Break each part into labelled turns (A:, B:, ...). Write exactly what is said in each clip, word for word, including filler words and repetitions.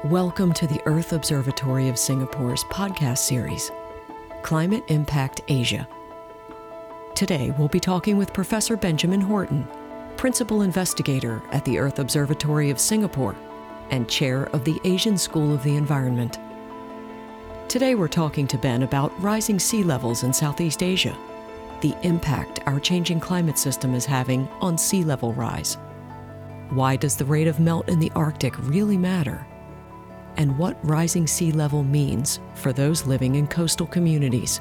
A: Welcome to the Earth Observatory of Singapore's podcast series, Climate Impact Asia. Today, we'll be talking with Professor Benjamin Horton, Principal Investigator at the Earth Observatory of Singapore and Chair of the Asian School of the Environment. Today, we're talking to Ben about rising sea levels in Southeast Asia, the impact our changing climate system is having on sea level rise. Why does the rate of melt in the Arctic really matter? And what rising sea level means for those living in coastal communities.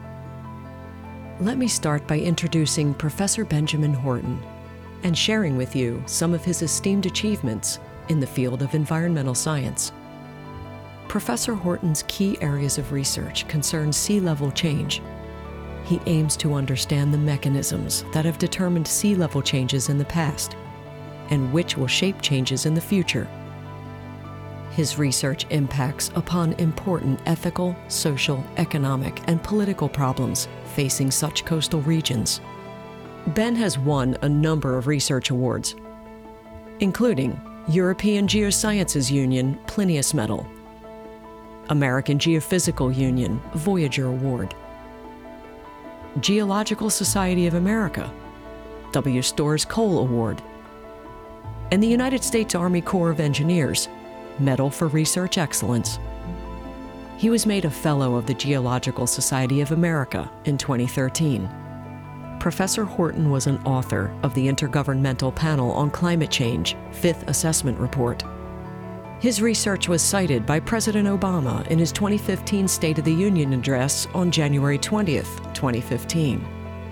A: Let me start by introducing Professor Benjamin Horton and sharing with you some of his esteemed achievements in the field of environmental science. Professor Horton's key areas of research concern sea level change. He aims to understand the mechanisms that have determined sea level changes in the past and which will shape changes in the future. His research impacts upon important ethical, social, economic, and political problems facing such coastal regions. Ben has won a number of research awards, including European Geosciences Union Plinius Medal, American Geophysical Union Voyager Award, Geological Society of America W. Storrs Cole Award, and the United States Army Corps of Engineers Medal for Research Excellence. He was made a Fellow of the Geological Society of America in twenty thirteen. Professor Horton was an author of the Intergovernmental Panel on Climate Change Fifth Assessment Report. His research was cited by President Obama in his twenty fifteen State of the Union address on January twentieth, twenty fifteen.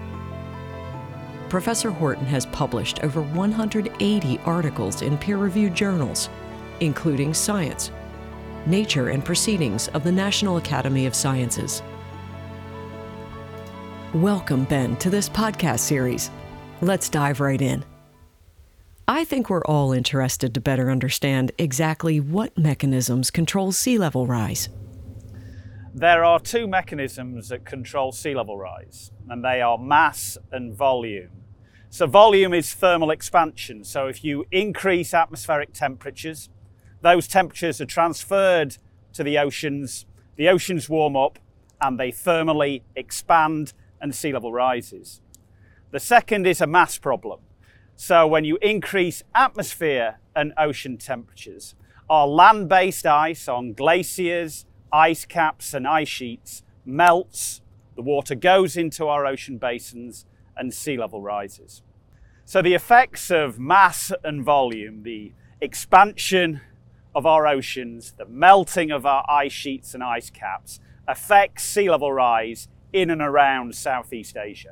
A: Professor Horton has published over one hundred eighty articles in peer-reviewed journals, including Science, Nature, and Proceedings of the National Academy of Sciences. Welcome, Ben, to this podcast series. Let's dive right in. I think we're all interested to better understand exactly what mechanisms control sea level rise.
B: There are two mechanisms that control sea level rise, and they are mass and volume. So volume is thermal expansion. So if you increase atmospheric temperatures, those temperatures are transferred to the oceans, the oceans warm up, and they thermally expand and sea level rises. The second is a mass problem. So when you increase atmosphere and ocean temperatures, our land-based ice on glaciers, ice caps and ice sheets melts, the water goes into our ocean basins and sea level rises. So the effects of mass and volume, the expansion of our oceans, the melting of our ice sheets and ice caps, affects sea level rise in and around Southeast Asia.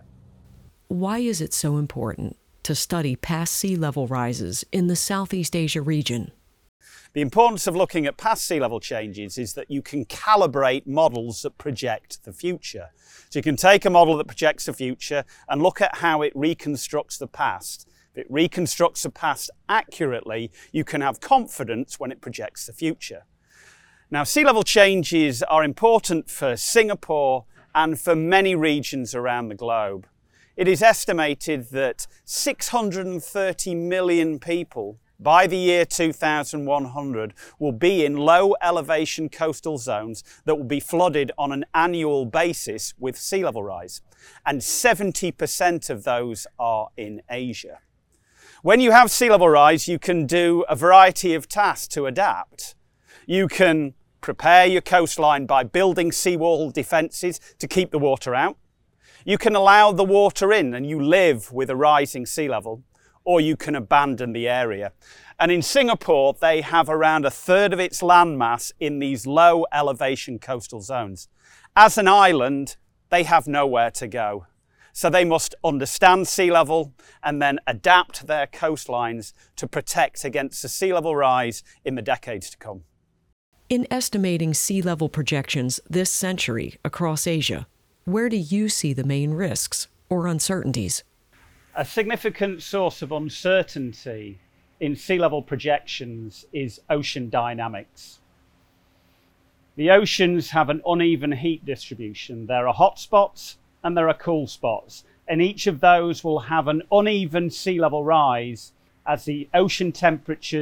A: Why is it so important to study past sea level rises in the Southeast Asia region?
B: The importance of looking at past sea level changes is that you can calibrate models that project the future. So you can take a model that projects the future and look at how it reconstructs the past. If it reconstructs the past accurately, you can have confidence when it projects the future. Now, sea level changes are important for Singapore and for many regions around the globe. It is estimated that six hundred thirty million people by the year two thousand one hundred will be in low elevation coastal zones that will be flooded on an annual basis with sea level rise. And seventy percent of those are in Asia. When you have sea level rise, you can do a variety of tasks to adapt. You can prepare your coastline by building seawall defences to keep the water out. You can allow the water in and you live with a rising sea level, or you can abandon the area. And in Singapore, they have around a third of its landmass in these low elevation coastal zones. As an island, they have nowhere to go. So they must understand sea level and then adapt their coastlines to protect against the sea level rise in the decades to come.
A: In estimating sea level projections this century across Asia, where do you see the main risks or uncertainties?
B: A significant source of uncertainty in sea level projections is ocean dynamics. The oceans have an uneven heat distribution. There are hot spots and there are cool spots, and each of those will have an uneven sea level rise as the ocean temperatures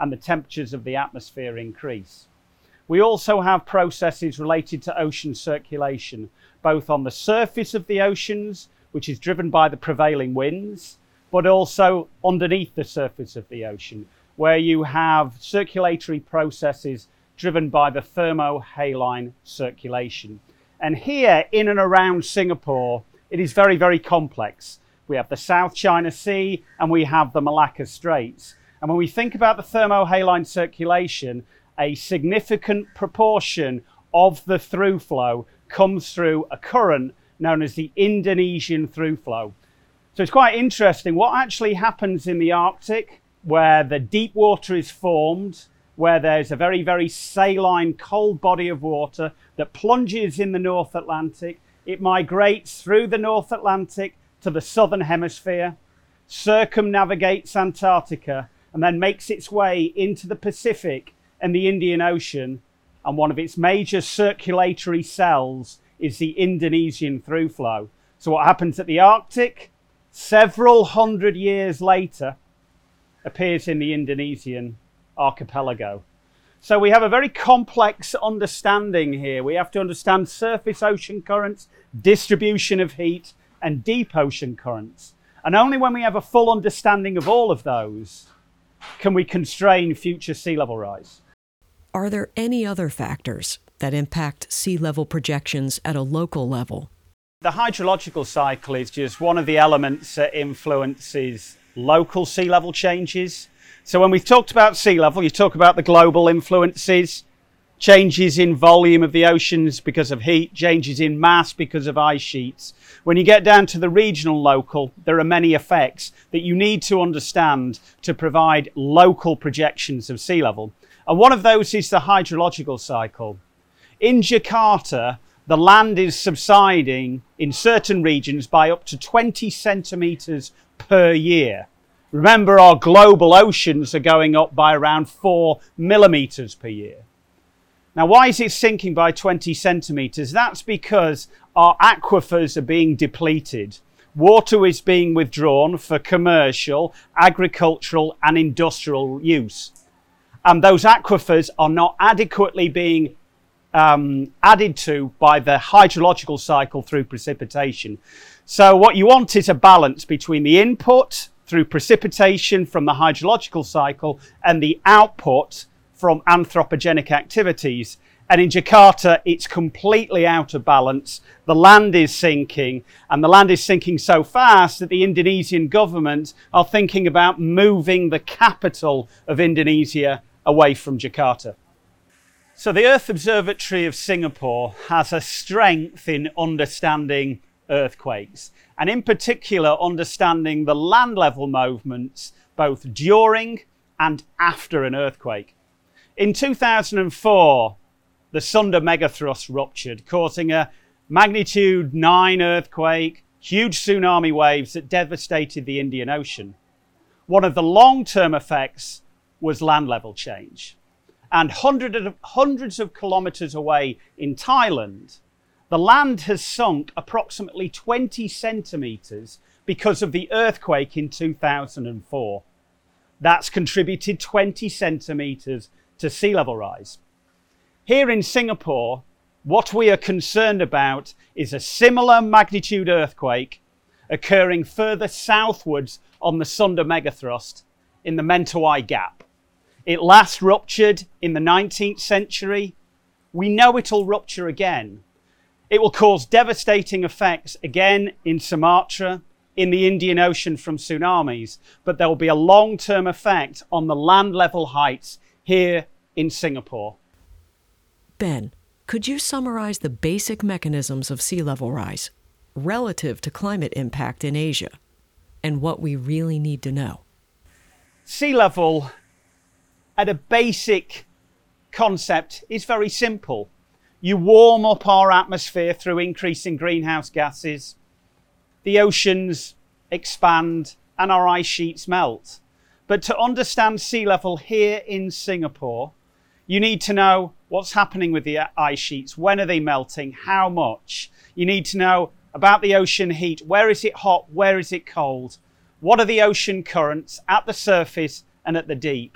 B: and the temperatures of the atmosphere increase. We also have processes related to ocean circulation, both on the surface of the oceans, which is driven by the prevailing winds, but also underneath the surface of the ocean, where you have circulatory processes driven by the thermohaline circulation. And here, in and around Singapore, it is very, very complex. We have the South China Sea and we have the Malacca Straits. And when we think about the thermohaline circulation, a significant proportion of the through flow comes through a current known as the Indonesian through flow. So it's quite interesting what actually happens in the Arctic, where the deep water is formed, where there's a very, very saline, cold body of water that plunges in the North Atlantic. It migrates through the North Atlantic to the southern hemisphere, circumnavigates Antarctica, and then makes its way into the Pacific and the Indian Ocean. And one of its major circulatory cells is the Indonesian through flow. So what happens at the Arctic, several hundred years later, appears in the Indonesian archipelago. So we have a very complex understanding here. We have to understand surface ocean currents, distribution of heat, and deep ocean currents. And only when we have a full understanding of all of those can we constrain future sea level rise.
A: Are there any other factors that impact sea level projections at a local level?
B: The hydrological cycle is just one of the elements that influences local sea level changes. So when we've talked about sea level, you talk about the global influences, changes in volume of the oceans because of heat, changes in mass because of ice sheets. When you get down to the regional local, there are many effects that you need to understand to provide local projections of sea level. And one of those is the hydrological cycle. In Jakarta, the land is subsiding in certain regions by up to twenty centimetres per year. Remember, our global oceans are going up by around four millimetres per year. Now, why is it sinking by twenty centimetres? That's because our aquifers are being depleted. Water is being withdrawn for commercial, agricultural and industrial use. And those aquifers are not adequately being um, added to by the hydrological cycle through precipitation. So what you want is a balance between the input through precipitation from the hydrological cycle and the output from anthropogenic activities. And in Jakarta, it's completely out of balance. The land is sinking, and the land is sinking so fast that the Indonesian government are thinking about moving the capital of Indonesia away from Jakarta. So the Earth Observatory of Singapore has a strength in understanding earthquakes, and in particular understanding the land level movements both during and after an earthquake. In two thousand four, the Sunda megathrust ruptured, causing a magnitude nine earthquake, huge tsunami waves that devastated the Indian Ocean. One of the long-term effects was land level change. And hundreds of, hundreds of kilometres away in Thailand, the land has sunk approximately twenty centimetres because of the earthquake in two thousand four. That's contributed twenty centimetres to sea level rise. Here in Singapore, what we are concerned about is a similar magnitude earthquake occurring further southwards on the Sunda megathrust in the Mentawai Gap. It last ruptured in the nineteenth century. We know it'll rupture again. It will cause devastating effects again in Sumatra, in the Indian Ocean from tsunamis, but there will be a long-term effect on the land level heights here in Singapore.
A: Ben, could you summarize the basic mechanisms of sea level rise relative to climate impact in Asia and what we really need to know?
B: Sea level, at a basic concept, is very simple. You warm up our atmosphere through increasing greenhouse gases. The oceans expand and our ice sheets melt. But to understand sea level here in Singapore, you need to know what's happening with the ice sheets. When are they melting? How much? You need to know about the ocean heat. Where is it hot? Where is it cold? What are the ocean currents at the surface and at the deep?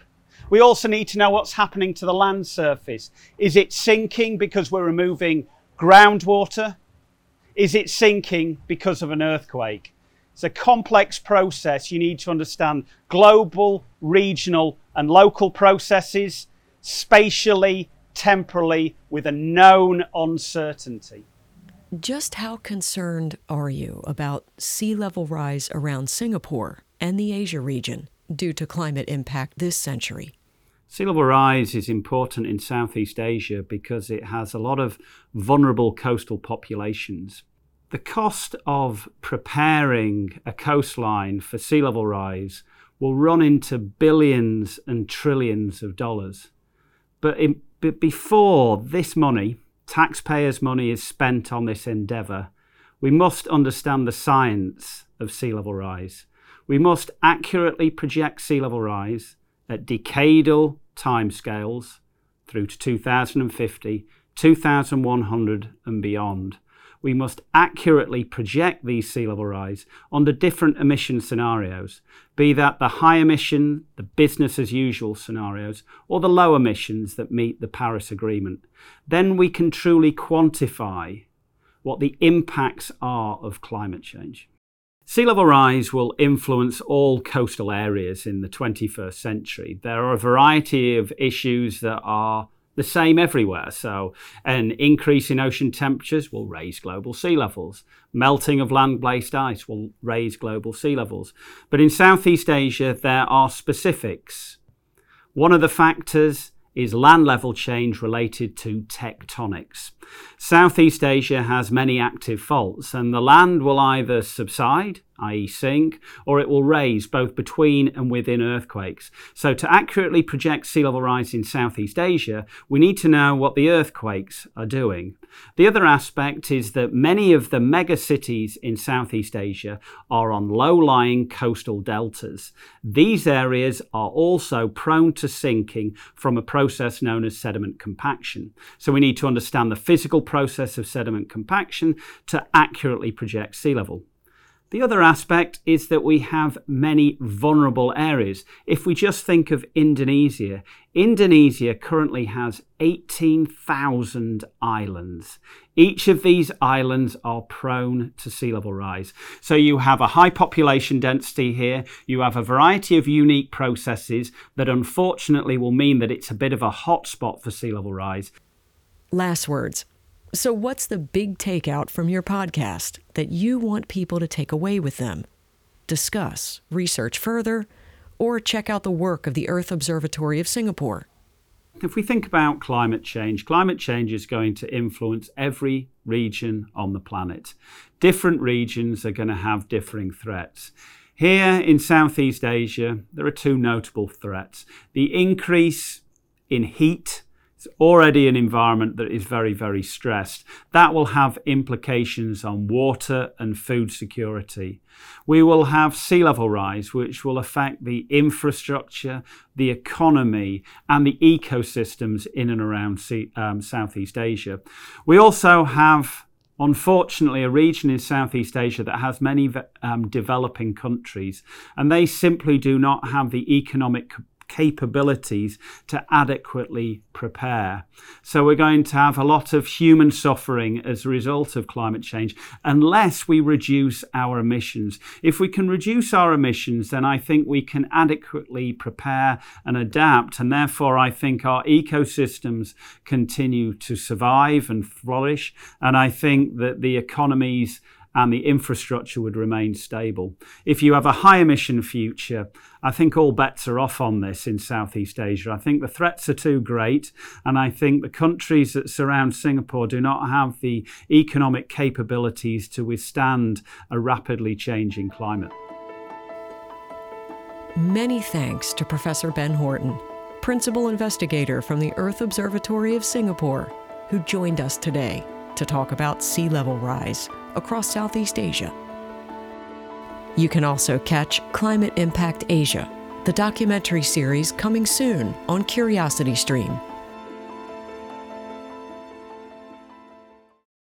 B: We also need to know what's happening to the land surface. Is it sinking because we're removing groundwater? Is it sinking because of an earthquake? It's a complex process. You need to understand global, regional, and local processes, spatially, temporally, with a known uncertainty.
A: Just how concerned are you about sea level rise around Singapore and the Asia region due to climate impact this century?
B: Sea level rise is important in Southeast Asia because it has a lot of vulnerable coastal populations. The cost of preparing a coastline for sea level rise will run into billions and trillions of dollars. But, in, but before this money, taxpayers' money, is spent on this endeavour, we must understand the science of sea level rise. We must accurately project sea level rise at decadal timescales through to two thousand fifty, two thousand one hundred and beyond. We must accurately project these sea level rise under different emission scenarios, be that the high emission, the business as usual scenarios, or the low emissions that meet the Paris Agreement. Then we can truly quantify what the impacts are of climate change. Sea level rise will influence all coastal areas in the twenty-first century. There are a variety of issues that are the same everywhere. So an increase in ocean temperatures will raise global sea levels. Melting of land-based ice will raise global sea levels. But in Southeast Asia, there are specifics. One of the factors is land level change related to tectonics. Southeast Asia has many active faults, and the land will either subside, that is sink, or it will raise both between and within earthquakes. So to accurately project sea level rise in Southeast Asia, we need to know what the earthquakes are doing. The other aspect is that many of the mega cities in Southeast Asia are on low-lying coastal deltas. These areas are also prone to sinking from a process known as sediment compaction. So we need to understand the physical process of sediment compaction to accurately project sea level. The other aspect is that we have many vulnerable areas. If we just think of Indonesia, Indonesia currently has eighteen thousand islands. Each of these islands are prone to sea level rise. So you have a high population density here. You have a variety of unique processes that unfortunately will mean that it's a bit of a hotspot for sea level rise.
A: Last words. So what's the big takeout from your podcast that you want people to take away with them? Discuss, research further, or check out the work of the Earth Observatory of Singapore.
B: If we think about climate change, climate change is going to influence every region on the planet. Different regions are going to have differing threats. Here in Southeast Asia, there are two notable threats. The increase in heat. It's already an environment that is very, very stressed. That will have implications on water and food security. We will have sea level rise, which will affect the infrastructure, the economy, and the ecosystems in and around sea, um, Southeast Asia. We also have, unfortunately, a region in Southeast Asia that has many um, developing countries, and they simply do not have the economic capabilities to adequately prepare. So we're going to have a lot of human suffering as a result of climate change unless we reduce our emissions. If we can reduce our emissions, then I think we can adequately prepare and adapt, and therefore I think our ecosystems continue to survive and flourish, and I think that the economies and the infrastructure would remain stable. If you have a high emission future, I think all bets are off on this in Southeast Asia. I think the threats are too great, and I think the countries that surround Singapore do not have the economic capabilities to withstand a rapidly changing climate.
A: Many thanks to Professor Ben Horton, Principal Investigator from the Earth Observatory of Singapore, who joined us today to talk about sea level rise across Southeast Asia. You can also catch Climate Impact Asia, the documentary series coming soon on Curiosity Stream.